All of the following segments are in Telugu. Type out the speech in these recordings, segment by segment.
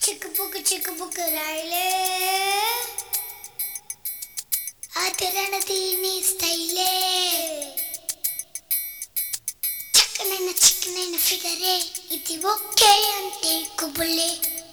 చిక్కుపుకు రాయిలే ఆదరణది నీ స్టైలే చిక్కనైన ఫిగరే ఇది ఓకే అంటే కుబులే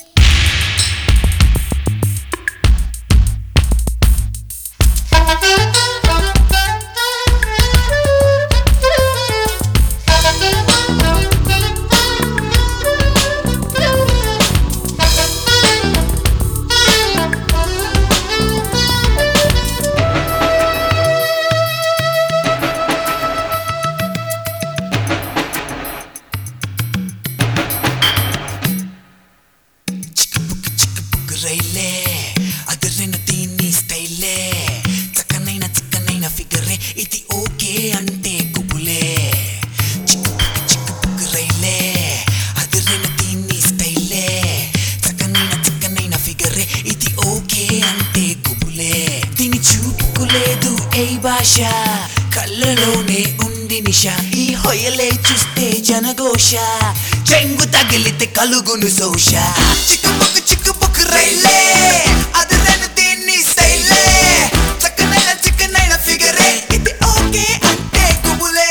అదరిన దీన్ని స్టైలే చిక్కనైన ఫిగరే ఇది ఓకే అంటే కుబులే చిక్కుపుకు రైలే అదరిన దీన్ని స్టైలే చిక్కనైన ఫిగరే ఇది ఓకే అంటే కుబులే దీని చూపుకులేదు ఏ భాష కళ్ళలోనే ఉంది నిష ఈ హొయలే చూస్తే జనఘోష చెంగు తగిలితే కలుగును సోష చిక్కుపుకు రైలే అదరను దీన్ని స్టైలే చిక్కనైన ఫిగరే ఇది ఓకే అంటే కుబులే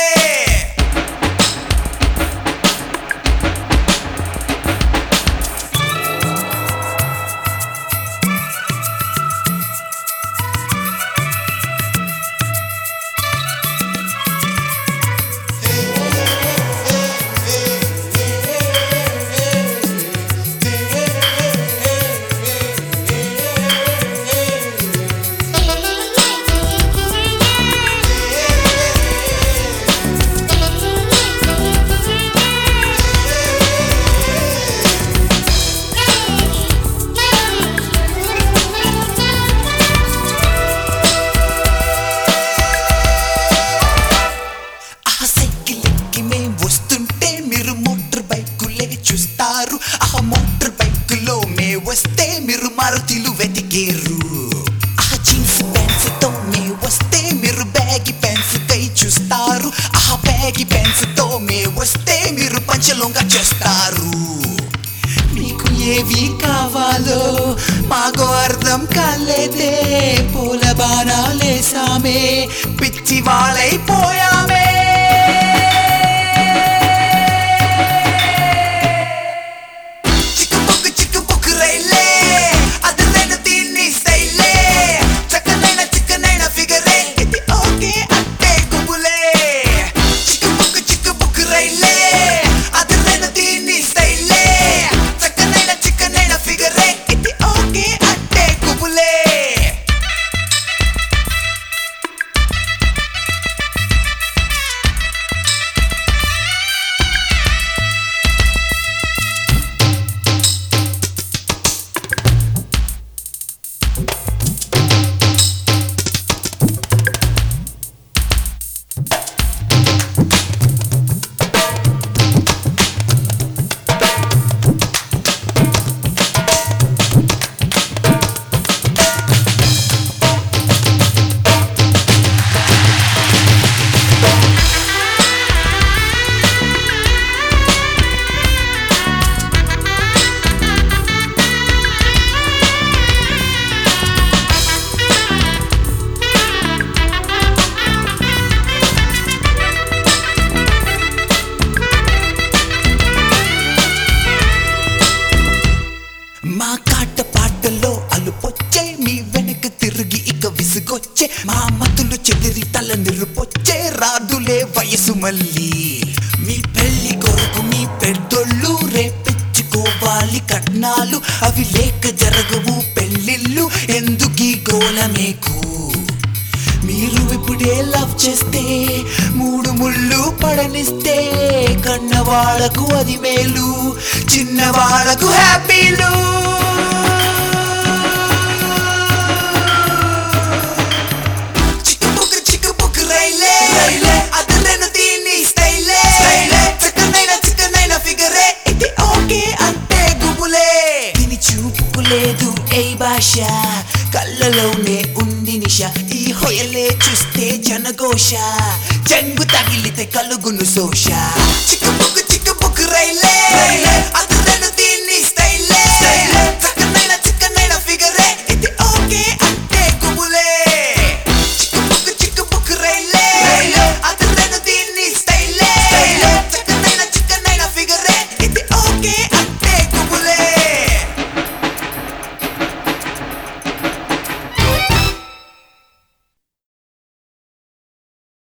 చూస్తారు ఆ మోటార్ బైకులో మే వస్తే మీరు మారుతిలు వెతికేరు ఆ జీన్స్ ప్యాంట్స్ తో మే వస్తే మీరు బ్యాగి ప్యాంట్స్ కై చూస్తారు ఆ బ్యాగి ప్యాంట్స్ తో మే వస్తే మీరు పంచలోంగా చేస్తారు మీకు ఏవి కావాలో మాకు అర్థం కాలేదే పూల బాణాలేసామే పిచ్చి వాళ్ళైపోయామే మా కాట పాటలో అలుపొచ్చే మీ వెనక తిరిగి ఇక విసుగొచ్చే మా మతులు చెదిరి తల నిరుపొచ్చే రాదులే వయసు మళ్ళీ మీ పెళ్లి కొరకు మీ పెద్దోళ్ళు రేపెచ్చుకోవాలి కట్నాలు అవి లేక జరగవు పెళ్ళిళ్ళు ఎందుకీ గోల మీకు మీరు ఇప్పుడే లవ్ చేస్తే 3 ముళ్ళు పడనిస్తే కన్నవాళ్ళకు అది మేలు చిన్నవాళ్ళకు హ్యాపీలు చిక్కుపుకు రైలే అదరను దీన్ని స్టైలే చిక్కనైన ఫిగరే ఇది ఓకే అంటే గుబులే దీని చూపుకులేదు ఏ భాష కళ్ళలోనే ఉంది నిష ఈ హొయలే చూస్తే జనఘోష చెంగు తగిలితే కలుగును సోష చిక్కుపుకు